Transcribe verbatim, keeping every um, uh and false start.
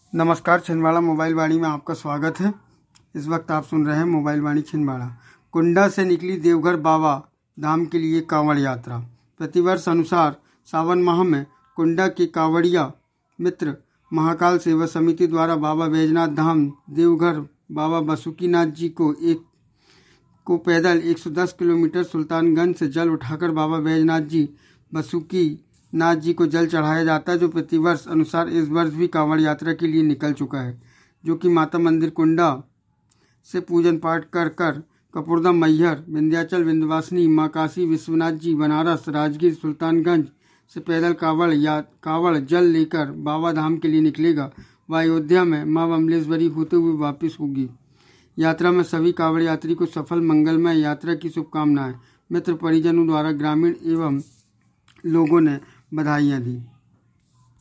नमस्कार, छिंदवाड़ा मोबाइल वाणी में आपका स्वागत है। इस वक्त आप सुन रहे हैं मोबाइल वाणी छिंदवाड़ा। कुंडा से निकली देवघर बाबा धाम के लिए कांवड़ यात्रा। प्रतिवर्ष अनुसार सावन माह में कुंडा के कांवड़िया मित्र महाकाल सेवा समिति द्वारा बाबा बैजनाथ धाम देवघर बाबा बासुकीनाथ जी को एक को पैदल एक सौ दस किलोमीटर सुल्तानगंज से जल उठाकर बाबा बैजनाथ जी बासुकी नाथ जी को जल चढ़ाया जाता है, जो प्रतिवर्ष अनुसार इस वर्ष भी कांवड़ यात्रा के लिए निकल चुका है, जो कि माता मंदिर कुंडा से पूजन पाठ कर कर कपूरदम मैहर विंध्याचल विंध्यवासिनी माँ काशी विश्वनाथ जी बनारस राजगीर सुल्तानगंज से पैदल कांवड़ या कांवड़ जल लेकर बाबा धाम के लिए निकलेगा व अयोध्या में माँ बमलेश्वरी होते हुए वापस होगी। यात्रा में सभी कांवड़ यात्री को सफल मंगलमय यात्रा की शुभकामनाएं मित्र परिजनों द्वारा ग्रामीण एवं लोगों ने बधाइयाँ दी।